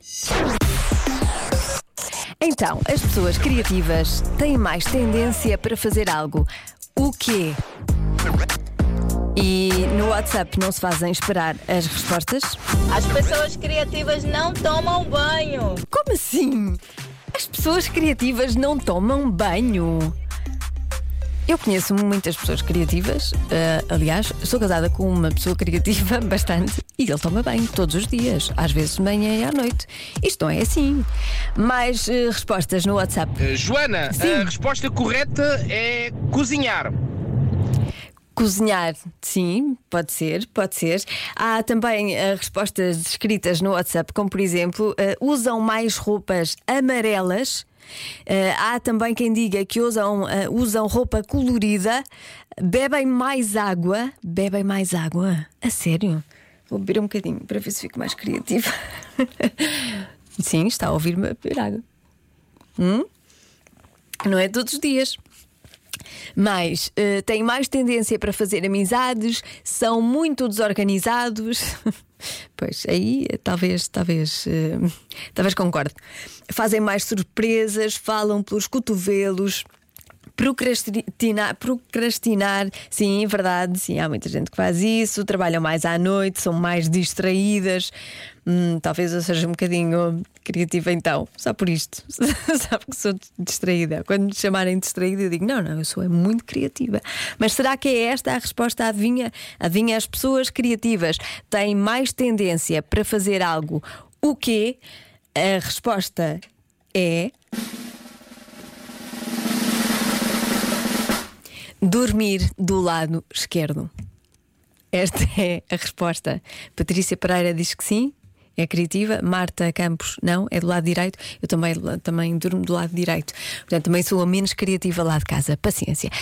Então, as pessoas criativas têm mais tendência para fazer algo. O quê? E no WhatsApp não se fazem esperar as respostas? As pessoas criativas não tomam banho. Como assim? As pessoas criativas não tomam banho? Eu conheço muitas pessoas criativas. Aliás, sou casada com uma pessoa criativa bastante. E ele toma banho todos os dias, às vezes de manhã e à noite. Isto não é assim. Mais respostas no WhatsApp. Joana, Sim. a resposta correta é cozinhar. Cozinhar, sim, pode ser, pode ser. Há também respostas escritas no WhatsApp, como por exemplo, usam mais roupas amarelas. Há também quem diga que usam roupa colorida, bebem mais água. Bebem mais água? A sério? Vou beber um bocadinho para ver se fico mais criativa. Sim, está a ouvir-me beber água. Não é todos os dias. Mas têm mais tendência para fazer amizades, são muito desorganizados. Pois, aí talvez concorde. Fazem mais surpresas, falam pelos cotovelos. Procrastinar, sim, verdade, sim, há muita gente que faz isso. Trabalham mais à noite, são mais distraídas. Talvez eu seja um bocadinho criativa então, só por isto. Sabe que sou distraída. Quando me chamarem distraída eu digo, não, eu sou muito criativa. Mas será que é esta a resposta? Adivinha, as pessoas criativas têm mais tendência para fazer algo. O quê? A resposta é... dormir do lado esquerdo. Esta é a resposta. Patrícia Pereira diz que sim, é criativa. Marta Campos não, é do lado direito. Eu também durmo do lado direito. Portanto, também sou a menos criativa lá de casa. Paciência.